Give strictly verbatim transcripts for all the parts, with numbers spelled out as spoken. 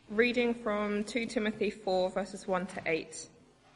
Reading from Second Timothy four, verses one to eight.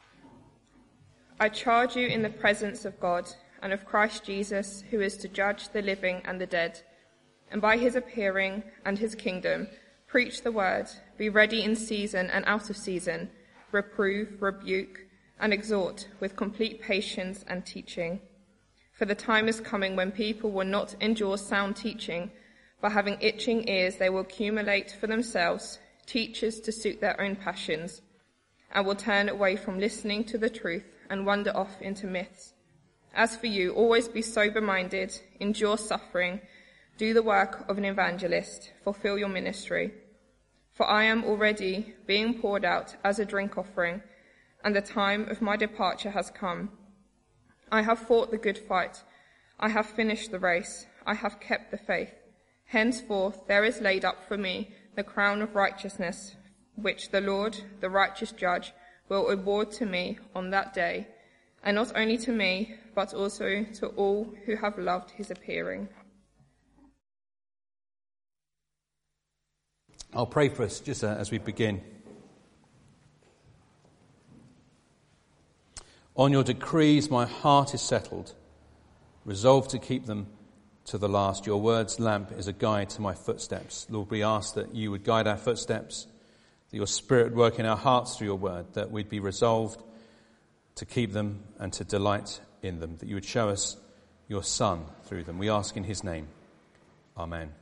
I charge you in the presence of God and of Christ Jesus, who is to judge the living and the dead, and by his appearing and his kingdom, preach the word, be ready in season and out of season, reprove, rebuke, and exhort with complete patience and teaching. For the time is coming when people will not endure sound teaching, but having itching ears they will accumulate for themselves teachers to suit their own passions, and will turn away from listening to the truth and wander off into myths. As for you, always be sober-minded, endure suffering, do the work of an evangelist, fulfill your ministry. For I am already being poured out as a drink offering, and the time of my departure has come. I have fought the good fight. I have finished the race. I have kept the faith. Henceforth there is laid up for me the crown of righteousness, which the Lord, the righteous judge, will award to me on that day, and not only to me, but also to all who have loved his appearing. I'll pray for us just as we begin. On your decrees my heart is settled, resolved to keep them to the last. Your word's lamp is a guide to my footsteps. Lord, we ask that you would guide our footsteps, that your Spirit would work in our hearts through your word, that we'd be resolved to keep them and to delight in them, that you would show us your Son through them. We ask in his name. Amen.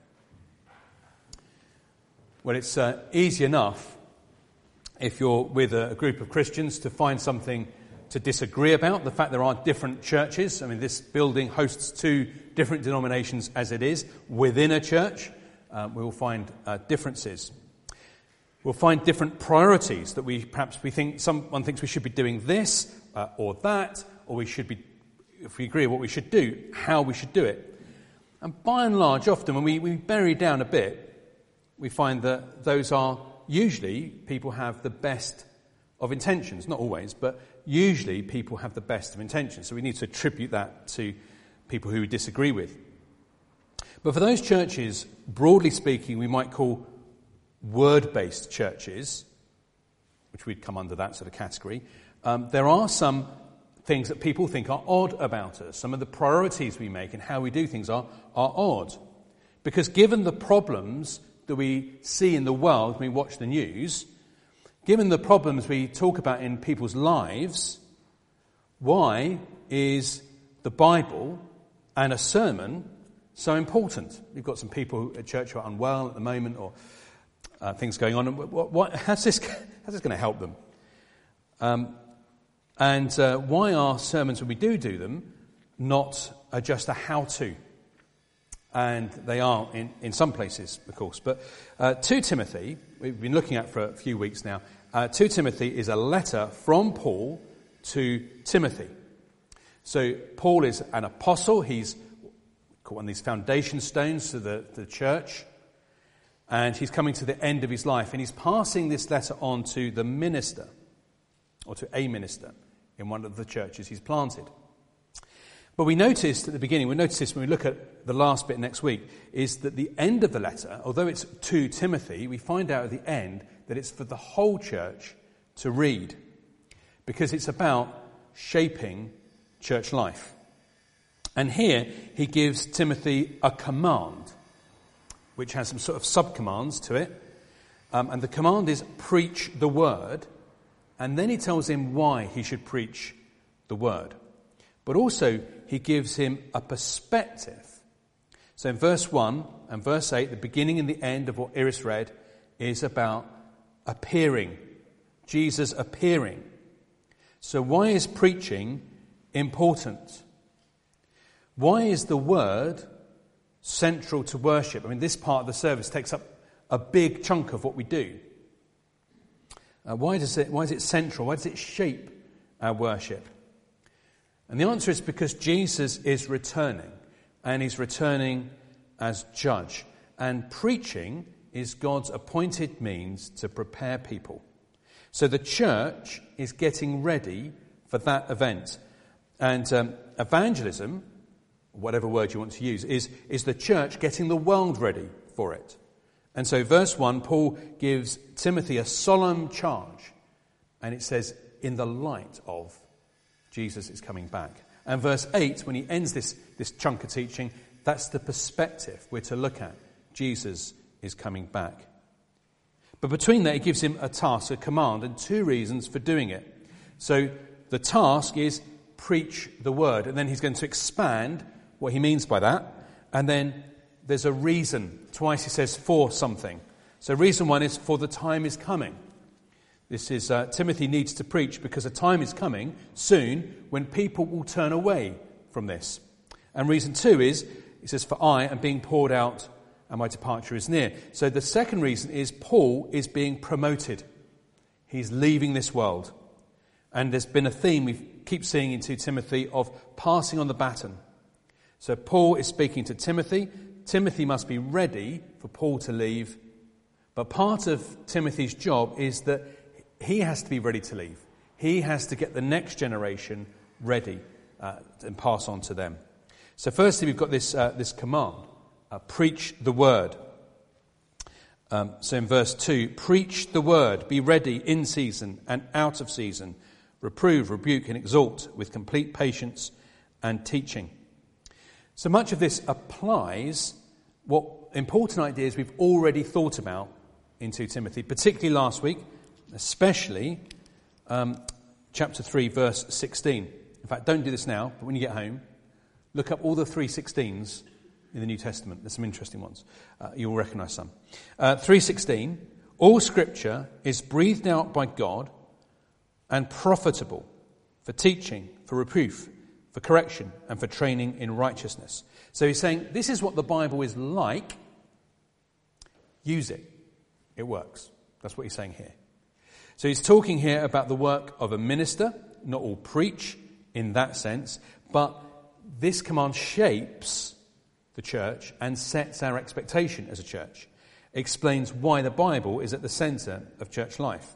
Well, it's uh, easy enough if you're with a, a group of Christians to find something to disagree about. The fact there are different churches. I mean, this building hosts two different denominations as it is. Within a church, uh, we will find uh, differences. We'll find different priorities that we perhaps we think someone thinks we should be doing this uh, or that, or we should be, if we agree what we should do, how we should do it. And by and large, often when we, we bury down a bit, we find that those are usually people have the best of intentions. Not always, but usually people have the best of intentions. So we need to attribute that to people who we disagree with. But for those churches, broadly speaking, we might call word-based churches, which would come under that sort of category, um, there are some things that people think are odd about us. Some of the priorities we make and how we do things are, are odd. Because given the problems that we see in the world when we watch the news, given the problems we talk about in people's lives, why is the Bible and a sermon so important? We've got some people at church who are unwell at the moment, or uh, things going on. What, what, how's this, how's this going to help them? Um, and uh, why are sermons, when we do do them, not uh, just a how-to? And they are in, in some places, of course. But uh, Second Timothy, we've been looking at for a few weeks now, uh, Second Timothy is a letter from Paul to Timothy. So Paul is an apostle. He's one of these foundation stones to the, the church. And he's coming to the end of his life. And he's passing this letter on to the minister, or to a minister, in one of the churches he's planted. But we noticed at the beginning, we noticed this when we look at the last bit next week, is that the end of the letter, although it's to Timothy, we find out at the end that it's for the whole church to read, because it's about shaping church life. And here he gives Timothy a command, which has some sort of sub-commands to it. Um, and the command is preach the word, and then he tells him why he should preach the word. But also, he gives him a perspective. So in verse one and verse eight, the beginning and the end of what Iris read is about appearing. Jesus appearing. So why is preaching important? Why is the word central to worship? I mean, this part of the service takes up a big chunk of what we do. Uh, why does it? Why is it central? Why does it shape our worship? And the answer is because Jesus is returning, and he's returning as judge. And preaching is God's appointed means to prepare people. So the church is getting ready for that event. And um, evangelism, whatever word you want to use, is, is the church getting the world ready for it. And so verse one, Paul gives Timothy a solemn charge. And it says, in the light of Jesus is coming back. And verse eight, when he ends this, this chunk of teaching, that's the perspective we're to look at. Jesus is coming back. But between that, he gives him a task, a command, and two reasons for doing it. So the task is preach the word. And then he's going to expand what he means by that. And then there's a reason. Twice he says for something. So reason one is for the time is coming. This is, uh, Timothy needs to preach because a time is coming soon when people will turn away from this. And reason two is, he says, for I am being poured out and my departure is near. So the second reason is Paul is being promoted. He's leaving this world. And there's been a theme we keep seeing in Second Timothy of passing on the baton. So Paul is speaking to Timothy. Timothy must be ready for Paul to leave. But part of Timothy's job is that he has to be ready to leave. He has to get the next generation ready uh, and pass on to them. So firstly, we've got this uh, this command, uh, preach the word. Um, so in verse two, preach the word, be ready in season and out of season, reprove, rebuke and exhort with complete patience and teaching. So much of this applies what important ideas we've already thought about in Second Timothy, particularly last week, especially um, chapter three, verse sixteen. In fact, don't do this now, but when you get home, look up all the three sixteens in the New Testament. There's some interesting ones. Uh, you'll recognise some. Uh, three sixteen, all Scripture is breathed out by God and profitable for teaching, for reproof, for correction, and for training in righteousness. So he's saying, this is what the Bible is like. Use it. It works. That's what he's saying here. So he's talking here about the work of a minister. Not all preach in that sense, but this command shapes the church and sets our expectation as a church. Explains why the Bible is at the centre of church life.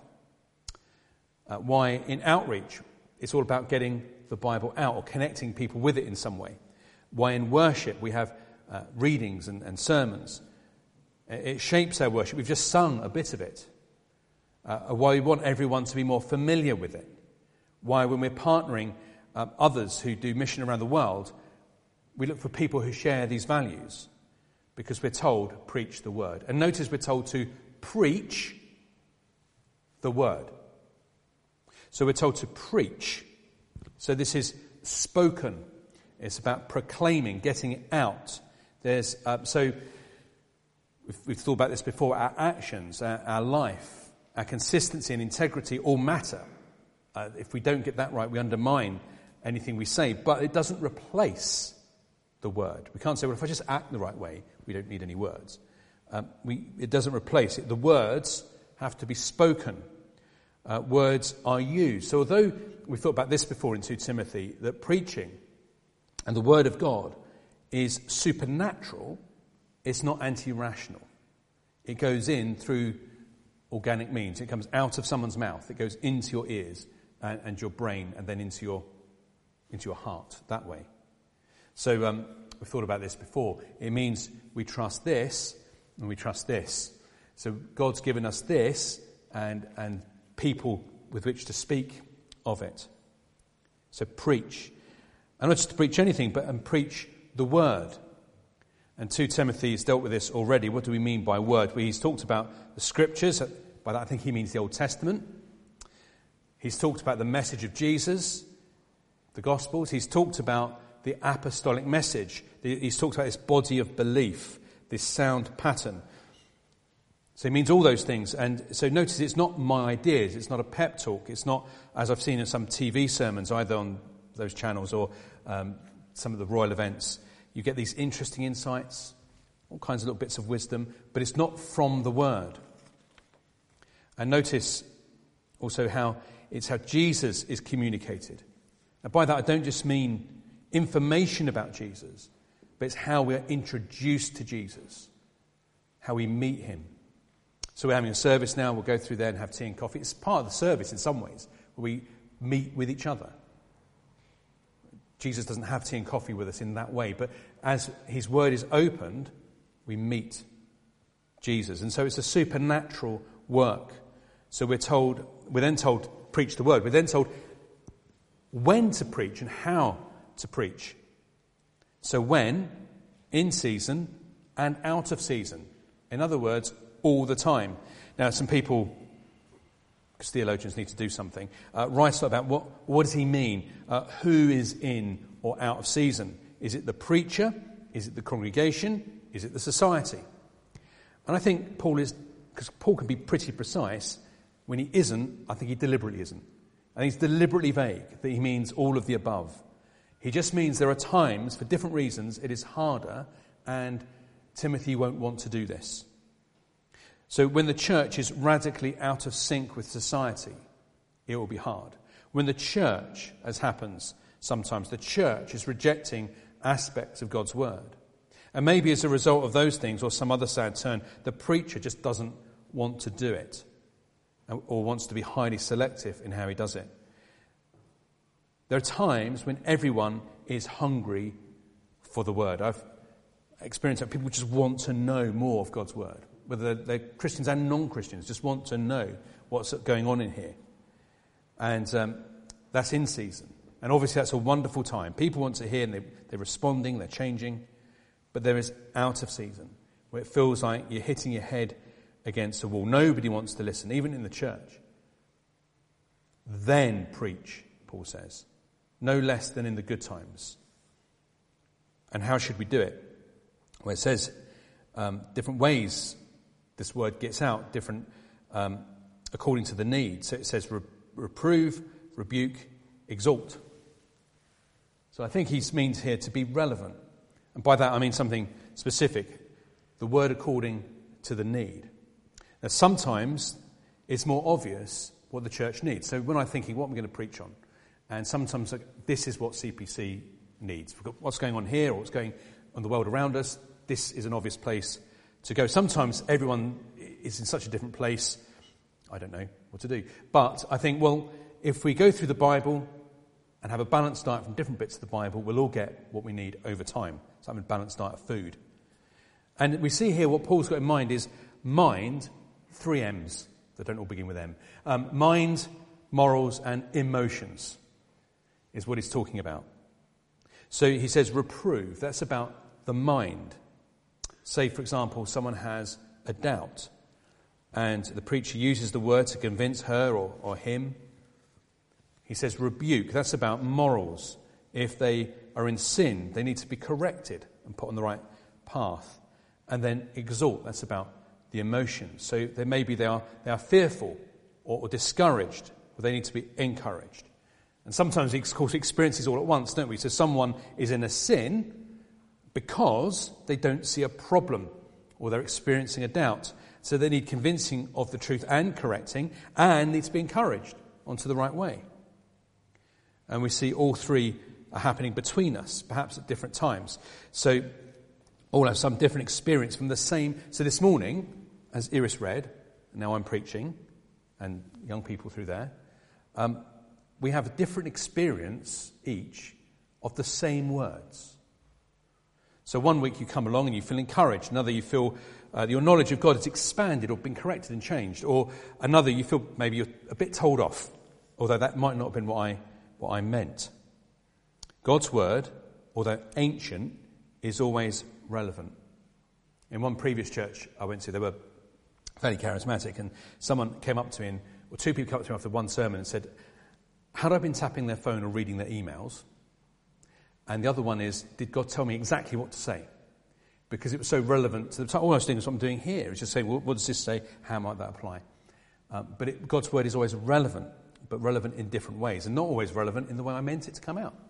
Uh, why in outreach it's all about getting the Bible out or connecting people with it in some way. Why in worship we have uh, readings and, and sermons. It shapes our worship. We've just sung a bit of it. Uh, why we want everyone to be more familiar with it. Why when we're partnering uh, others who do mission around the world, we look for people who share these values. Because we're told, preach the word. And notice we're told to preach the word. So we're told to preach. So this is spoken. It's about proclaiming, getting it out. There's uh, so we've, we've thought about this before. Our actions, our, our life, our consistency and integrity all matter. Uh, if we don't get that right, we undermine anything we say. But it doesn't replace the word. We can't say, well, if I just act the right way, we don't need any words. Um, we, it doesn't replace it. The words have to be spoken. Uh, words are used. So although we've thought about this before in Second Timothy, that preaching and the word of God is supernatural, it's not anti-rational. It goes in through organic means. It comes out of someone's mouth. It goes into your ears and, and your brain and then into your into your heart that way. So um, we've thought about this before. It means we trust this and we trust this. So God's given us this and and people with which to speak of it. So preach. And not just to preach anything, but and preach the word. And Second Timothy has dealt with this already. What do we mean by word? Well, he's talked about the scriptures. By that I think he means the Old Testament. He's talked about the message of Jesus, the Gospels. He's talked about the apostolic message. He's talked about this body of belief, this sound pattern. So he means all those things. And so notice it's not my ideas. It's not a pep talk. It's not, as I've seen in some T V sermons, either on those channels or um, some of the royal events. You get these interesting insights, all kinds of little bits of wisdom, but it's not from the word. And notice also how it's how Jesus is communicated. And by that I don't just mean information about Jesus, but it's how we're introduced to Jesus, how we meet him. So we're having a service now, we'll go through there and have tea and coffee. It's part of the service in some ways, where we meet with each other. Jesus doesn't have tea and coffee with us in that way, but as his word is opened, we meet Jesus. And so it's a supernatural work. So we're told, we're then told, preach the word. We're then told when to preach and how to preach. So when, in season, and out of season. In other words, all the time. Now, some people, because theologians need to do something, uh, write about what, what does he mean? Uh, who is in or out of season? Is it the preacher? Is it the congregation? Is it the society? And I think Paul is, because Paul can be pretty precise, when he isn't, I think he deliberately isn't. And he's deliberately vague, that he means all of the above. He just means there are times, for different reasons, it is harder, and Timothy won't want to do this. So when the church is radically out of sync with society, it will be hard. When the church, as happens sometimes, the church is rejecting aspects of God's word. And maybe as a result of those things, or some other sad turn, the preacher just doesn't want to do it, or wants to be highly selective in how he does it. There are times when everyone is hungry for the word. I've experienced that people just want to know more of God's word. Whether they're Christians and non-Christians, just want to know what's going on in here. And um, that's in season. And obviously that's a wonderful time. People want to hear, and they, they're responding, they're changing. But there is out of season, where it feels like you're hitting your head against a wall. Nobody wants to listen, even in the church. Then preach, Paul says. No less than in the good times. And how should we do it? Well, it says um, different ways this word gets out, different um, according to the need. So it says re- reprove, rebuke, exhort. So I think he means here to be relevant. And by that I mean something specific. The word according to the need. Now sometimes it's more obvious what the church needs. So when I'm thinking, what am I going to preach on? And sometimes like, this is what C P C needs. We've got what's going on here or what's going on in the world around us. This is an obvious place to go. Sometimes everyone is in such a different place, I don't know what to do. But I think, well, if we go through the Bible and have a balanced diet from different bits of the Bible, we'll all get what we need over time. So I'm a balanced diet of food. And we see here what Paul's got in mind is mind, three M's that don't all begin with M. Um, mind, morals, and emotions is what he's talking about. So he says reprove. That's about the mind. Say, for example, someone has a doubt and the preacher uses the word to convince her or, or him. He says rebuke. That's about morals. If they are in sin, they need to be corrected and put on the right path. And then exhort. That's about the emotions. So they maybe they are they are fearful or, or discouraged, but they need to be encouraged. And sometimes we, of course, experience these all at once, don't we? So someone is in a sin because they don't see a problem or they're experiencing a doubt. So they need convincing of the truth and correcting, and need to be encouraged onto the right way. And we see all three are happening between us, perhaps at different times. So all have some different experience from the same. So this morning, as Iris read, and now I'm preaching, and young people through there, um, we have a different experience each of the same words. So one week you come along and you feel encouraged. Another you feel uh, your knowledge of God has expanded or been corrected and changed. Or another you feel maybe you're a bit told off, although that might not have been what I what I meant. God's word, although ancient, is always relevant. In one previous church I went to, they were fairly charismatic, and someone came up to me, and, or two people came up to me after one sermon and said, had I been tapping their phone or reading their emails? And the other one is, did God tell me exactly what to say? Because it was so relevant to the time. Almost doing what I'm doing here. It's just saying, well, what does this say? How might that apply? Um, but it, God's word is always relevant, but relevant in different ways, and not always relevant in the way I meant it to come out.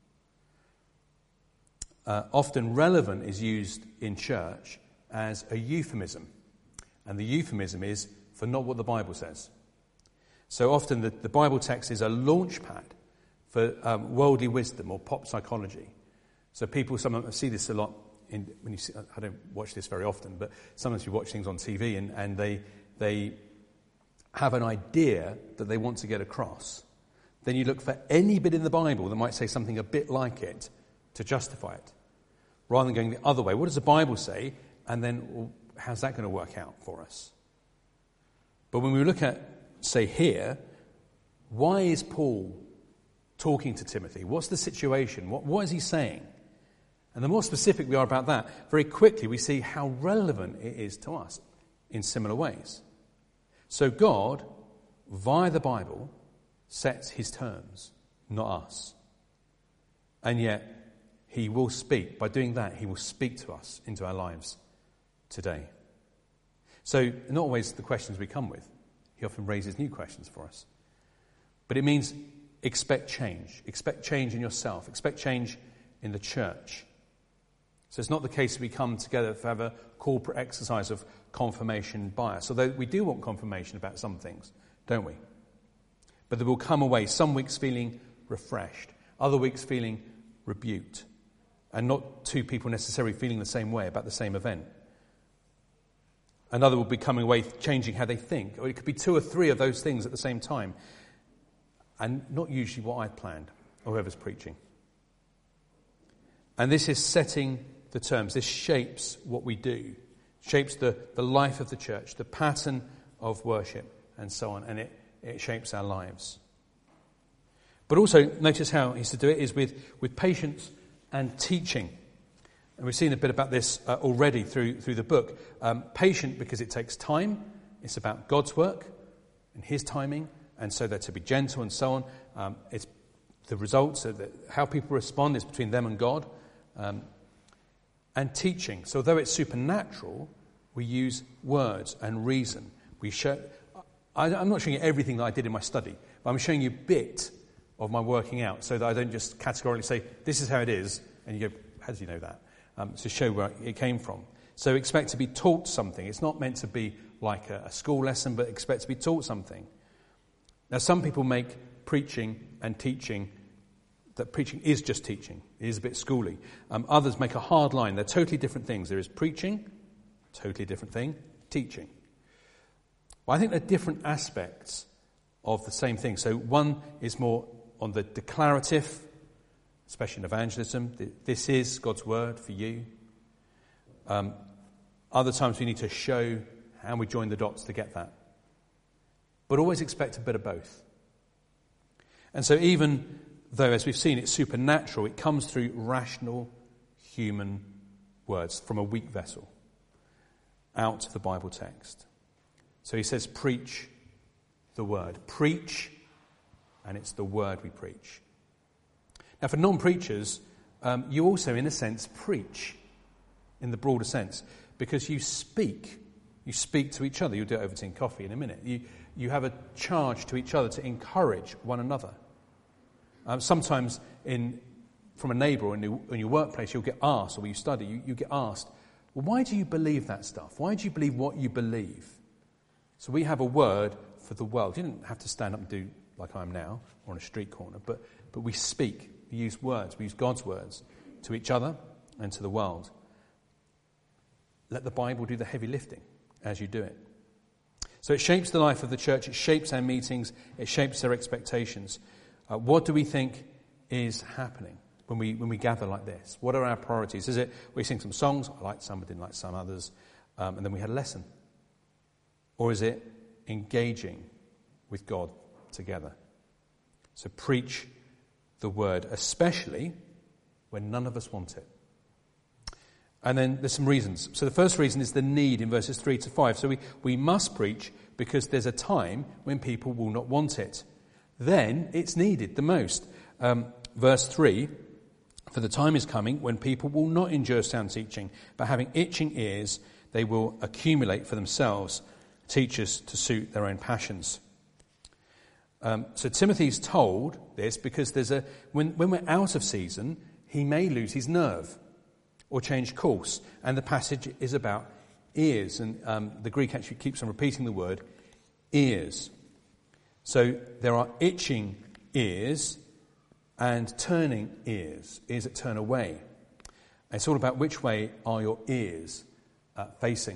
Uh, often relevant is used in church as a euphemism. And the euphemism is for not what the Bible says. So often the, the Bible text is a launch pad for um, worldly wisdom or pop psychology. So people, sometimes see this a lot, in, when you see, I don't watch this very often, but sometimes you watch things on T V and, and they they have an idea that they want to get across. Then you look for any bit in the Bible that might say something a bit like it to justify it, rather than going the other way. What does the Bible say? And then, well, how's that going to work out for us? But when we look at, say, here, why is Paul talking to Timothy? What's the situation? What, what is he saying? And the more specific we are about that, very quickly we see how relevant it is to us in similar ways. So God, via the Bible, sets his terms, not us. And yet, he will speak. By doing that, he will speak to us into our lives today. So, not always the questions we come with. He often raises new questions for us. But it means expect change. Expect change in yourself. Expect change in the church. So it's not the case we come together to have a corporate exercise of confirmation bias. Although we do want confirmation about some things, don't we? But that we'll come away some weeks feeling refreshed, other weeks feeling rebuked, and not two people necessarily feeling the same way about the same event. Another will be coming away changing how they think, or it could be two or three of those things at the same time, and not usually what I planned or whoever's preaching. And this is setting the terms. This shapes what we do, shapes the, the life of the church, the pattern of worship, and so on, and it, it shapes our lives. But also, notice how he's to do it is with, with patience and teaching. And we've seen a bit about this uh, already through, through the book. Um, patient because it takes time. It's about God's work and his timing, and so they're to be gentle and so on. Um, it's the results, of the, how people respond is between them and God. Um, and teaching. So although it's supernatural, we use words and reason. We show. I, I'm not showing you everything that I did in my study, but I'm showing you a bit of my working out so that I don't just categorically say, this is how it is, and you go, how do you know that? Um, to show where it came from. So expect to be taught something. It's not meant to be like a, a school lesson, but expect to be taught something. Now, some people make preaching and teaching, that preaching is just teaching. It is a bit schooly. Um, others make a hard line. They're totally different things. There is preaching, totally different thing, teaching. Well, I think they're different aspects of the same thing. So one is more on the declarative, especially in evangelism. This is God's word for you. Um, other times we need to show how we join the dots to get that. But always expect a bit of both. And so even though, as we've seen, it's supernatural, it comes through rational human words from a weak vessel out of the Bible text. So he says, preach the word. Preach, and it's the word we preach. Now, for non-preachers, um, you also, in a sense, preach in the broader sense, because you speak. You speak to each other. You'll do it over tea and coffee in a minute. You, you have a charge to each other to encourage one another. Um, sometimes in from a neighbour or in, your, in your workplace, you'll get asked, or when you study, you, you get asked, well, why do you believe that stuff? Why do you believe what you believe? So we have a word for the world. You didn't have to stand up and do like I am now, or on a street corner, but, but we speak. We use words. We use God's words to each other and to the world. Let the Bible do the heavy lifting as you do it. So it shapes the life of the church. It shapes our meetings. It shapes our expectations. Uh, what do we think is happening when we when we gather like this? What are our priorities? Is it we sing some songs? I liked some, I didn't like some others. Um, and then we had a lesson. Or is it engaging with God together? So preach the word, especially when none of us want it. And then there's some reasons. So the first reason is the need in verses three to five. So we, we must preach because there's a time when people will not want it. Then it's needed the most. Um, verse three, for the time is coming when people will not endure sound teaching, but having itching ears, they will accumulate for themselves teachers to suit their own passions. Um, so Timothy's told this because there's a when, when we're out of season, he may lose his nerve or change course. And the passage is about ears. And um, the Greek actually keeps on repeating the word ears. So there are itching ears and turning ears, ears that turn away. And it's all about which way are your ears uh, facing.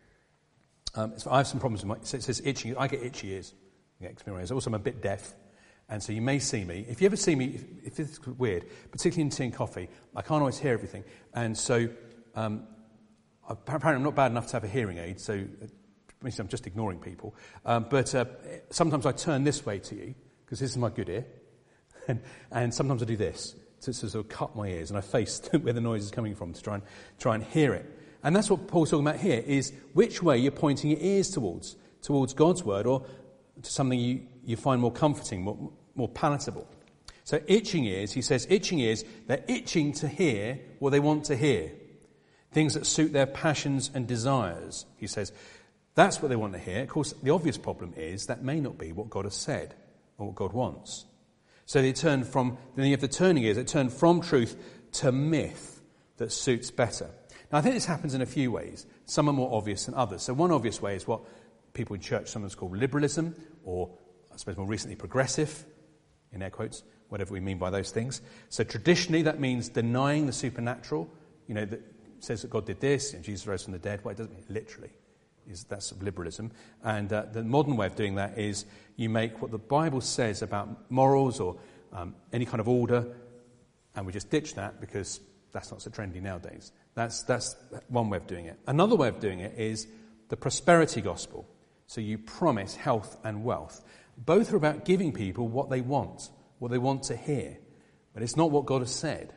Um, I have some problems with my, so it says itching. I get itchy ears. I get experience. Also, I'm a bit deaf. And so you may see me. If you ever see me, if, if this is weird, particularly in tea and coffee, I can't always hear everything. And so um, apparently I'm not bad enough to have a hearing aid, so it means I'm just ignoring people. Um, but uh, sometimes I turn this way to you, because this is my good ear. and, and sometimes I do this, to, to sort of cut my ears, and I face where the noise is coming from to try and try and hear it. And that's what Paul's talking about here, is which way you're pointing your ears towards, towards God's word, or to something you, you find more comforting, more, more palatable. So itching ears, he says, itching ears, they're itching to hear what they want to hear. Things that suit their passions and desires, he says. That's what they want to hear. Of course, the obvious problem is that may not be what God has said or what God wants. So they turn from, then you have the turning ears, they turn from truth to myth that suits better. Now, I think this happens in a few ways. Some are more obvious than others. So one obvious way is what people in church sometimes call liberalism, or I suppose more recently progressive, in air quotes, whatever we mean by those things. So traditionally that means denying the supernatural, you know, that says that God did this and Jesus rose from the dead. Well, it doesn't mean literally. Is that's sort of liberalism. And uh, the modern way of doing that is you make what the Bible says about morals or um, any kind of order, and we just ditch that because that's not so trendy nowadays. That's that's one way of doing it. Another way of doing it is the prosperity gospel. So you promise health and wealth. Both are about giving people what they want, what they want to hear. But it's not what God has said.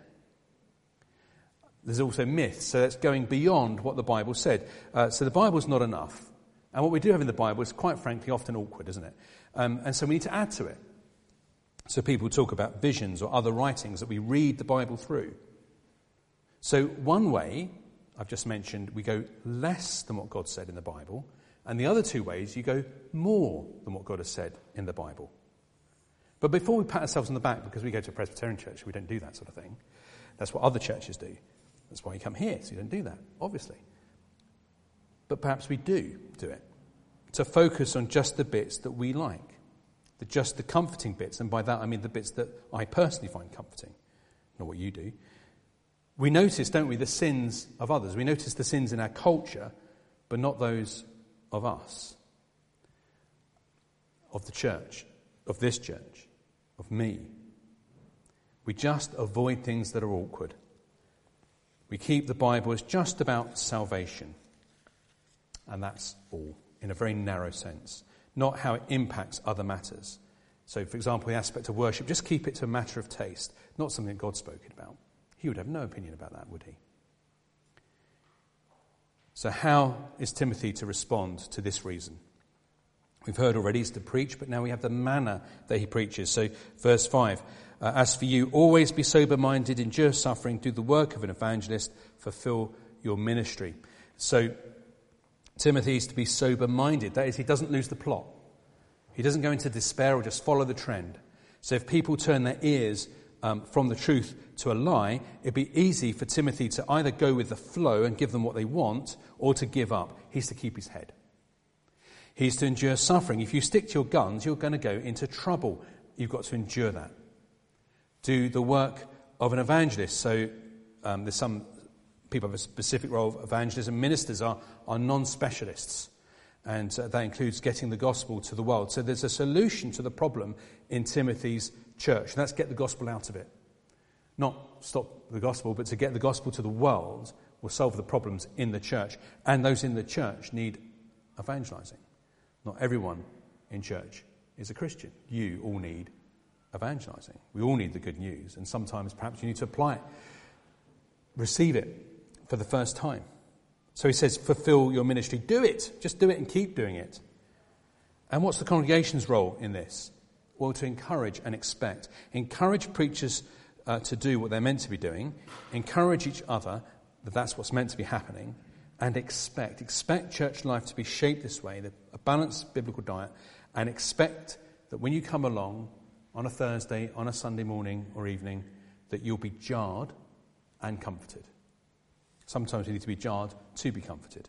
There's also myth, so that's going beyond what the Bible said. Uh, so the Bible's not enough. And what we do have in the Bible is, quite frankly, often awkward, isn't it? Um, and so we need to add to it. So people talk about visions or other writings that we read the Bible through. So one way, I've just mentioned, we go less than what God said in the Bible. And the other two ways, you go more than what God has said in the Bible. But before we pat ourselves on the back because we go to a Presbyterian church, we don't do that sort of thing. That's what other churches do. That's why you come here, so you don't do that, obviously. But perhaps we do do it, to focus on just the bits that we like, the just the comforting bits, and by that I mean the bits that I personally find comforting, not what you do. We notice, don't we, the sins of others. We notice the sins in our culture, but not those of us, of the church, of this church, of me. We just avoid things that are awkward. We keep the Bible as just about salvation. And that's all, in a very narrow sense. Not how it impacts other matters. So, for example, the aspect of worship, just keep it to a matter of taste, not something that God's spoken about. He would have no opinion about that, would he? So how is Timothy to respond to this reason? We've heard already he's to preach, but now we have the manner that he preaches. So, verse five, uh, as for you, always be sober-minded, endure suffering, do the work of an evangelist, fulfill your ministry. So, Timothy is to be sober-minded. That is, he doesn't lose the plot. He doesn't go into despair or just follow the trend. So if people turn their ears um, from the truth to a lie, it'd be easy for Timothy to either go with the flow and give them what they want, or to give up. He's to keep his head. He's to endure suffering. If you stick to your guns, you're going to go into trouble. You've got to endure that. Do the work of an evangelist. So um, there's some people have a specific role of evangelism. Ministers are, are non-specialists. And uh, that includes getting the gospel to the world. So there's a solution to the problem in Timothy's church. And that's get the gospel out of it. Not stop the gospel, but to get the gospel to the world will solve the problems in the church. And those in the church need evangelizing. Not everyone in church is a Christian. You all need evangelizing. We all need the good news. And sometimes perhaps you need to apply it. Receive it for the first time. So he says, fulfill your ministry. Do it. Just do it and keep doing it. And what's the congregation's role in this? Well, to encourage and expect. Encourage preachers uh, to do what they're meant to be doing. Encourage each other that that's what's meant to be happening. And expect. Expect church life to be shaped this way, a balanced biblical diet. And expect that when you come along on a Thursday, on a Sunday morning or evening, that you'll be jarred and comforted. Sometimes we need to be jarred to be comforted.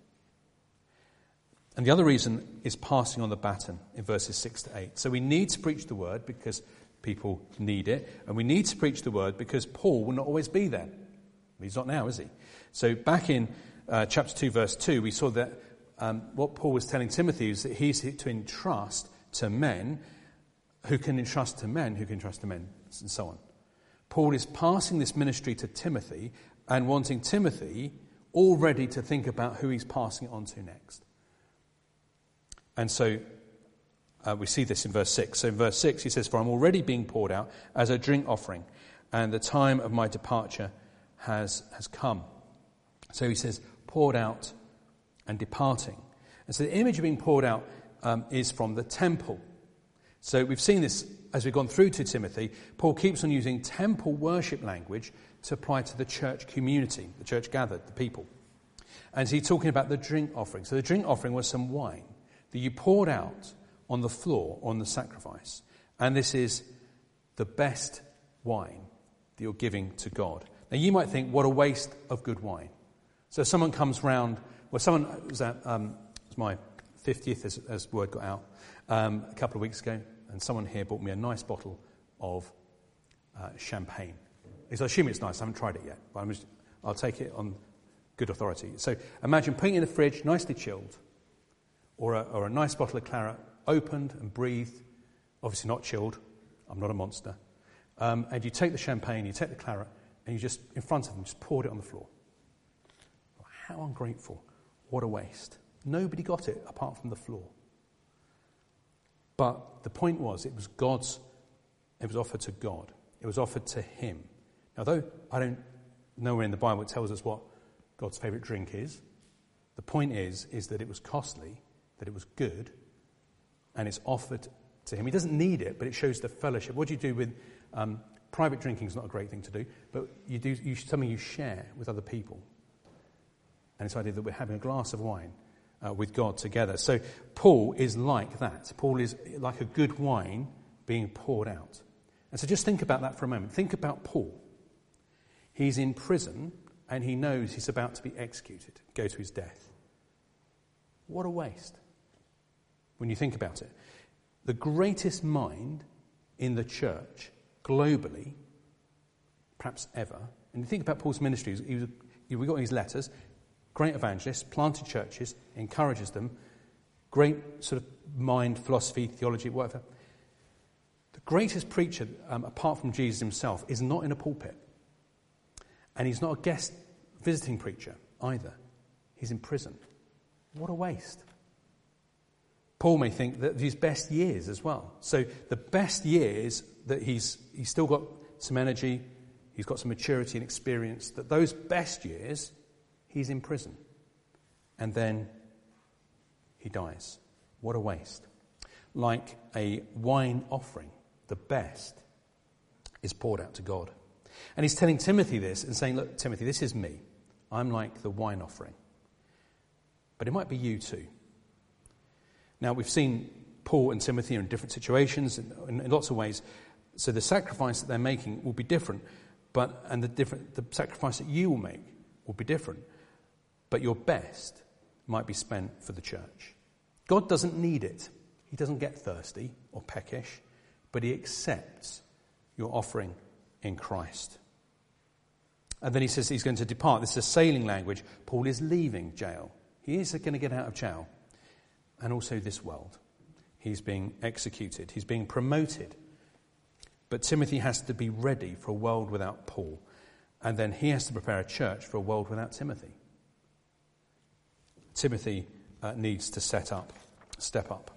And the other reason is passing on the baton in verses six to eight. So we need to preach the word because people need it. And we need to preach the word because Paul will not always be there. He's not now, is he? So back in uh, chapter two, verse two, we saw that um, what Paul was telling Timothy is that he's to entrust to men who can entrust to men who can entrust to men, and so on. Paul is passing this ministry to Timothy and wanting Timothy, all ready to think about who he's passing it on to next. And so uh, we see this in verse six. So in verse six he says, "For I'm already being poured out as a drink offering, and the time of my departure has has come." So he says, poured out and departing. And so the image of being poured out um, is from the temple. So we've seen this as we've gone through to Timothy. Paul keeps on using temple worship language to apply to the church community, the church gathered, the people. And so he's talking about the drink offering. So the drink offering was some wine that you poured out on the floor on the sacrifice. And this is the best wine that you're giving to God. Now you might think, what a waste of good wine. So someone comes round, well someone was at, um, it was my fiftieth as, as word got out, um, a couple of weeks ago, and someone here bought me a nice bottle of uh, champagne. So I assume it's nice, I haven't tried it yet, but I'm just, I'll take it on good authority. So imagine putting it in the fridge, nicely chilled, or a, or a nice bottle of claret, opened and breathed, obviously not chilled, I'm not a monster, um, and you take the champagne, you take the claret, and you just, in front of them, just poured it on the floor. How ungrateful. What a waste. Nobody got it apart from the floor. But the point was, it was God's, it was offered to God. It was offered to him. Now, though I don't know where in the Bible it tells us what God's favourite drink is, the point is, is that it was costly, that it was good, and it's offered to him. He doesn't need it, but it shows the fellowship. What do you do with, um, private drinking is not a great thing to do, but you do you, something you share with other people. And it's the idea that we're having a glass of wine uh, with God together. So Paul is like that. Paul is like a good wine being poured out. And so just think about that for a moment. Think about Paul. He's in prison and he knows he's about to be executed, go to his death. What a waste when you think about it. The greatest mind in the church globally, perhaps ever, and you think about Paul's ministry, he was, we got his letters, great evangelist, planted churches, encourages them, great sort of mind, philosophy, theology, whatever. The greatest preacher, um, apart from Jesus himself, is not in a pulpit. And he's not a guest visiting preacher either. He's in prison. What a waste. Paul may think that his best years as well. So the best years that he's he's still got some energy, he's got some maturity and experience, that those best years, he's in prison. And then he dies. What a waste. Like a wine offering, the best is poured out to God. And he's telling Timothy this and saying, look, Timothy, this is me. I'm like the wine offering. But it might be you too. Now, we've seen Paul and Timothy are in different situations in, in, in lots of ways. So the sacrifice that they're making will be different. But and the different the sacrifice that you will make will be different. But your best might be spent for the church. God doesn't need it. He doesn't get thirsty or peckish. But he accepts your offering in Christ. And then he says he's going to depart. This is a sailing language. Paul is leaving jail. He is going to get out of jail. And also this world. He's being executed. He's being promoted. But Timothy has to be ready for a world without Paul. And then he has to prepare a church for a world without Timothy. Timothy uh, needs to set up, step up.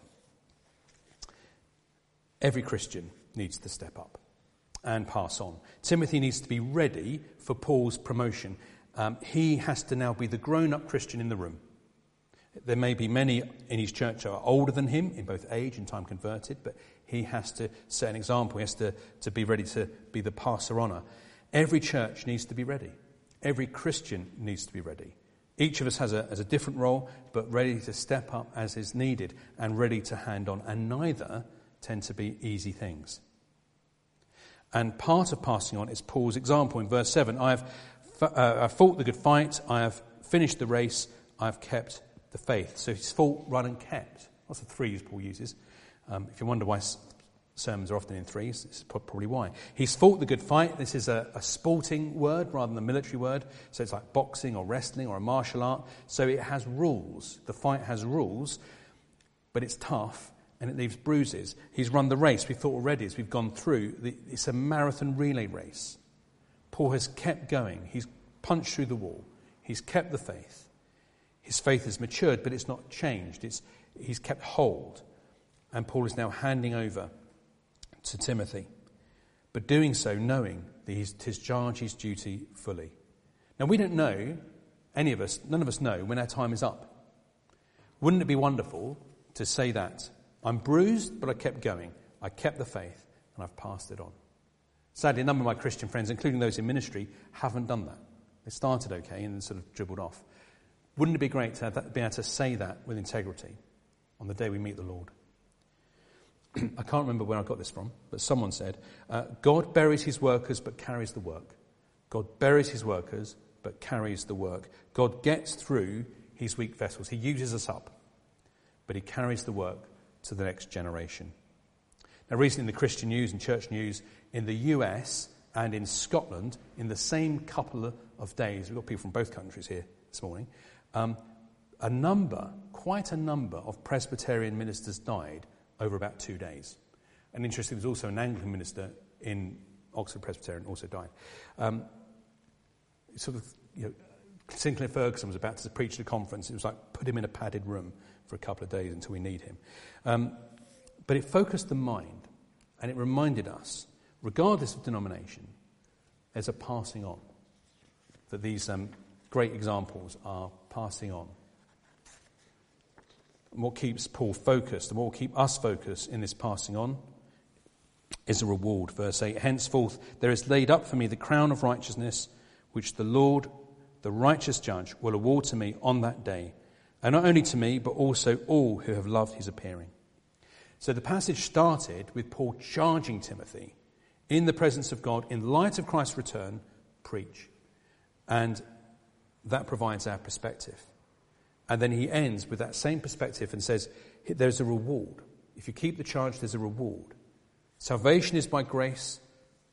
Every Christian needs to step up and pass on. Timothy needs to be ready for Paul's promotion. Um, he has to now be the grown-up Christian in the room. There may be many in his church who are older than him in both age and time converted, but he has to set an example. He has to, to be ready to be the passer honour. Every church needs to be ready. Every Christian needs to be ready. Each of us has a, has a different role, but ready to step up as is needed and ready to hand on. And neither tend to be easy things. And part of passing on is Paul's example in verse seven. I have uh, I've fought the good fight. I have finished the race. I have kept the faith. So he's fought, run and kept. Lots of threes Paul uses. Um, if you wonder why s- sermons are often in threes, this is probably why. He's fought the good fight. This is a, a sporting word rather than a military word. So it's like boxing or wrestling or a martial art. So it has rules. The fight has rules, but it's tough and it leaves bruises. He's run the race. We thought already as we've gone through, the, it's a marathon relay race. Paul has kept going. He's punched through the wall. He He's kept the faith. His faith has matured, but it's not changed. It's, he's kept hold. And Paul is now handing over to Timothy, but doing so knowing that he's to discharge his duty fully. Now, we don't know, any of us, none of us know when our time is up. Wouldn't it be wonderful to say that? I'm bruised, but I kept going. I kept the faith, and I've passed it on. Sadly, a number of my Christian friends, including those in ministry, haven't done that. They started okay and then sort of dribbled off. Wouldn't it be great to have that, be able to say that with integrity on the day we meet the Lord? I can't remember where I got this from, but someone said, uh, God buries his workers but carries the work. God buries his workers but carries the work. God gets through his weak vessels. He uses us up, but he carries the work to the next generation. Now, recently in the Christian news and church news, in the U S and in Scotland, in the same couple of days, we've got people from both countries here this morning, um, a number, quite a number of Presbyterian ministers died over about two days. And interestingly, there was also an Anglican minister in Oxford Presbyterian also died. Um, sort of, you know, Sinclair Ferguson was about to preach at a conference. It was like, put him in a padded room for a couple of days until we need him. Um, but it focused the mind, and it reminded us, regardless of denomination, there's a passing on. That these um, great examples are passing on. And what keeps Paul focused, and what will keep us focused in this passing on, is a reward. Verse eight, henceforth there is laid up for me the crown of righteousness, which the Lord, the righteous judge, will award to me on that day, and not only to me, but also all who have loved his appearing. So the passage started with Paul charging Timothy, in the presence of God, in light of Christ's return, preach. And that provides our perspective. And then he ends with that same perspective and says, there's a reward. If you keep the charge, there's a reward. Salvation is by grace,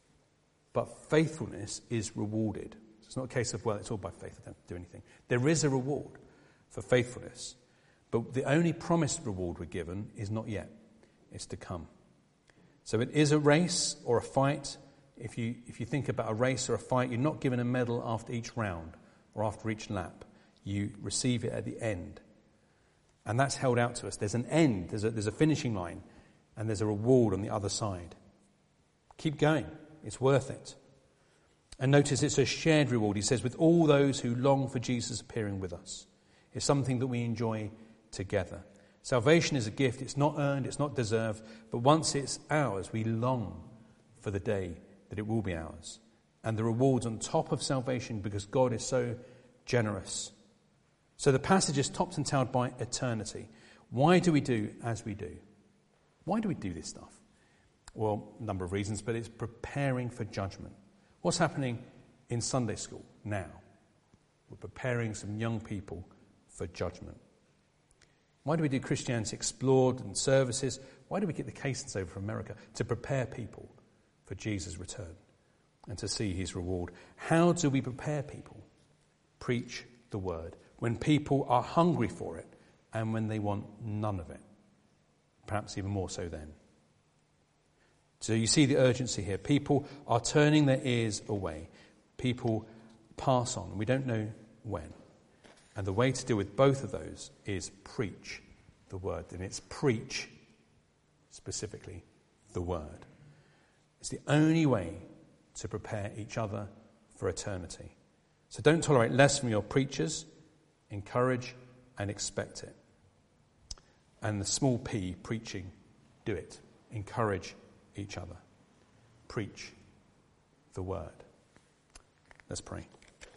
but faithfulness is rewarded. So it's not a case of, well, it's all by faith, I don't do anything. There is a reward for faithfulness, but the only promised reward we're given is not yet. It's to come. So it is a race or a fight. If you, if you think about a race or a fight, you're not given a medal after each round or after each lap. You receive it at the end. And that's held out to us. There's an end, there's a, there's a finishing line, and there's a reward on the other side. Keep going. It's worth it. And notice it's a shared reward. He says, with all those who long for Jesus appearing with us. It's something that we enjoy together. Salvation is a gift. It's not earned, it's not deserved. But once it's ours, we long for the day that it will be ours. And the rewards on top of salvation, because God is so generous. So the passage is topped and tailed by eternity. Why do we do as we do? Why do we do this stuff? Well, a number of reasons, but it's preparing for judgment. What's happening in Sunday school now? We're preparing some young people for judgment. Why do we do Christianity Explored and services? Why do we get the cases over from America? To prepare people for Jesus' return and to see his reward. How do we prepare people? Preach the word. When people are hungry for it and when they want none of it. Perhaps even more so then. So you see the urgency here. People are turning their ears away. People pass on. We don't know when. And the way to deal with both of those is preach the word. And it's preach, specifically, the word. It's the only way to prepare each other for eternity. So don't tolerate less from your preachers. Encourage and expect it. And the small p, preaching, do it. Encourage each other. Preach the word. Let's pray.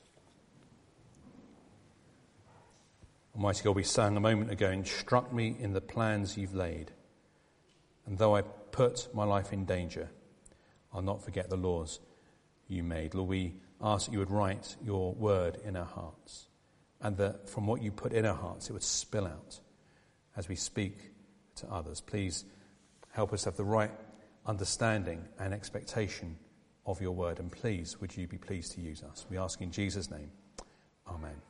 Almighty God, we sang a moment ago, instruct me in the plans you've laid. And though I put my life in danger, I'll not forget the laws you made. Lord, we ask that you would write your word in our hearts. And that from what you put in our hearts, it would spill out as we speak to others. Please help us have the right understanding and expectation of your word. And please, would you be pleased to use us? We ask in Jesus' name. Amen.